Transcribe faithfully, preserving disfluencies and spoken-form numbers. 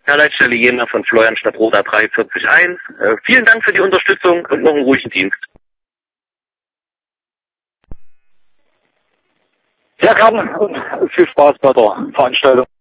Herr Leitstelle Jena von Florian Stadtroda drei vier eins. Äh, vielen Dank für die Unterstützung und noch einen ruhigen Dienst. Sehr gerne und viel Spaß bei der Veranstaltung.